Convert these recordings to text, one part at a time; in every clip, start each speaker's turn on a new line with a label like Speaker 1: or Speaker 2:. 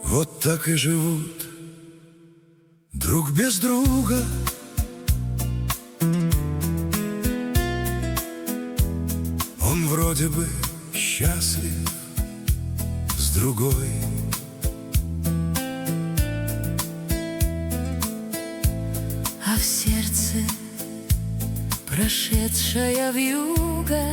Speaker 1: Вот так и живут друг без друга. Он вроде бы счастлив с другой,
Speaker 2: а в сердце прошедшая вьюга,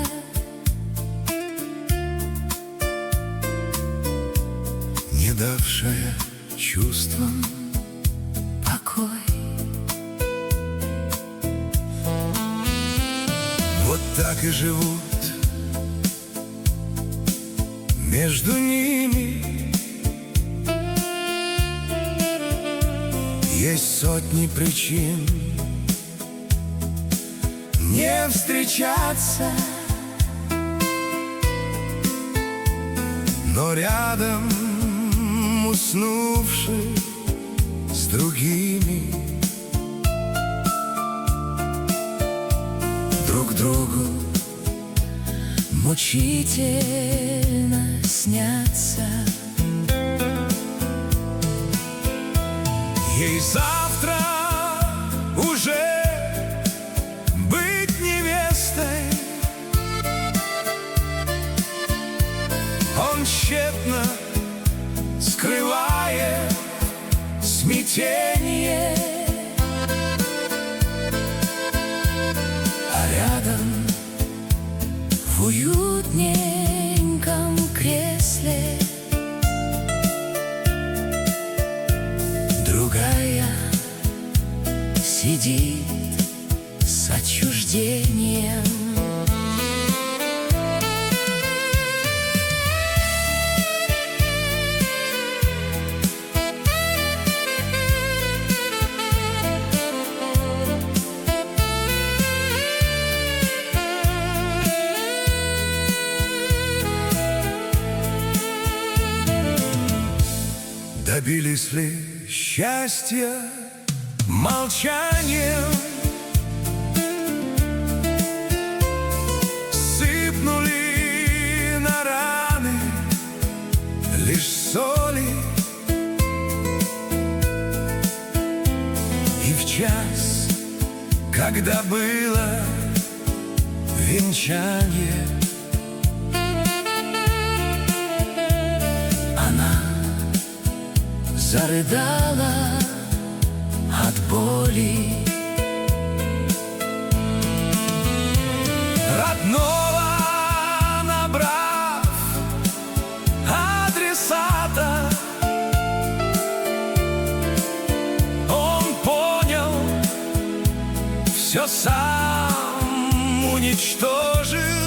Speaker 1: не давшая чувствам
Speaker 2: покой.
Speaker 1: Вот так и живут между ними. Есть сотни причин не встречаться, но рядом уснувший с другими друг другу
Speaker 2: мучительно снятся.
Speaker 1: Ей завтра уже быть невестой. Он тщетно скрывает смятение,
Speaker 2: А рядом в уютненьком кресле другая сидит с отчуждением.
Speaker 1: добились ли счастья молчанием? Сыпнули на раны лишь соли, и в час, когда было венчание,
Speaker 2: зарыдала от боли.
Speaker 1: Родного набрав адресата, он понял, все сам уничтожил.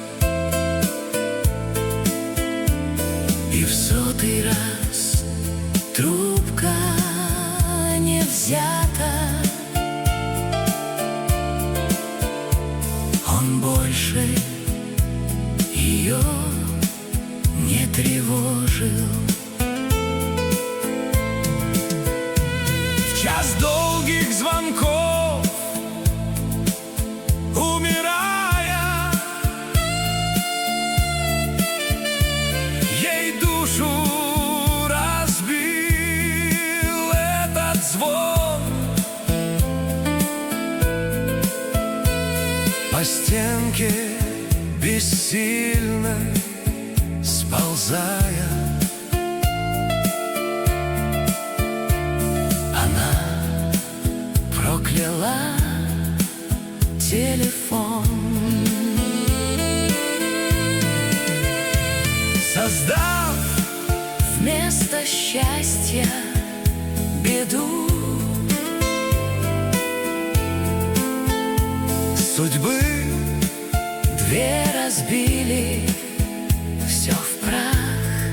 Speaker 2: И в сотый раз трубка не взята, он больше ее не тревожил.
Speaker 1: В час долгих звонков, умирая, ей душу звон. По стенке бессильно сползая,
Speaker 2: она прокляла телефон,
Speaker 1: создав
Speaker 2: вместо счастья беду.
Speaker 1: Судьбы
Speaker 2: две разбили, все в прах.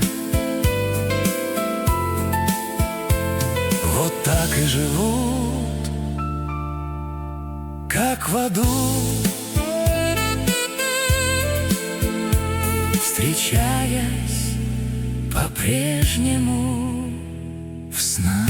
Speaker 1: Вот так и живут, как в аду,
Speaker 2: встречаясь по-прежнему в снах.